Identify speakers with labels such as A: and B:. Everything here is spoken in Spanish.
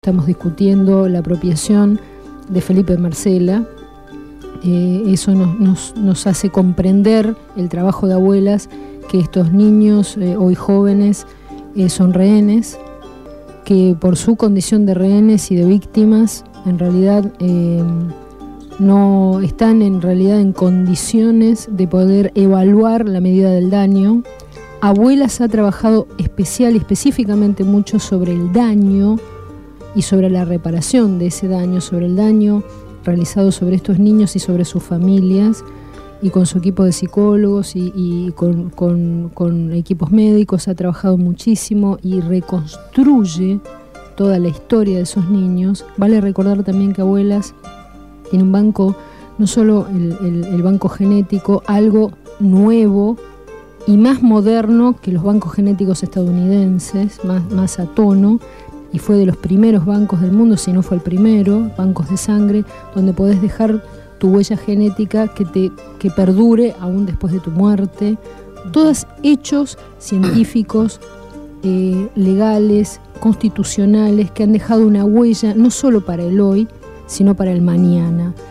A: Estamos discutiendo la apropiación de Felipe Marcela. Eso nos hace comprender el trabajo de abuelas, que estos niños hoy jóvenes son rehenes, que por su condición de rehenes y de víctimas en realidad no están en condiciones de poder evaluar la medida del daño. Abuelas ha trabajado específicamente mucho sobre el daño y sobre la reparación de ese daño, sobre el daño realizado sobre estos niños y sobre sus familias, y con su equipo de psicólogos y con equipos médicos ha trabajado muchísimo y reconstruye toda la historia de esos niños. Vale recordar también que Abuelas tiene un banco, no solo el banco genético, algo nuevo y más moderno que los bancos genéticos estadounidenses, más a tono, y fue de los primeros bancos del mundo, si no fue el primero, bancos de sangre, donde podés dejar tu huella genética que perdure aún después de tu muerte. Todos hechos científicos, legales, constitucionales, que han dejado una huella no solo para el hoy, sino para el mañana.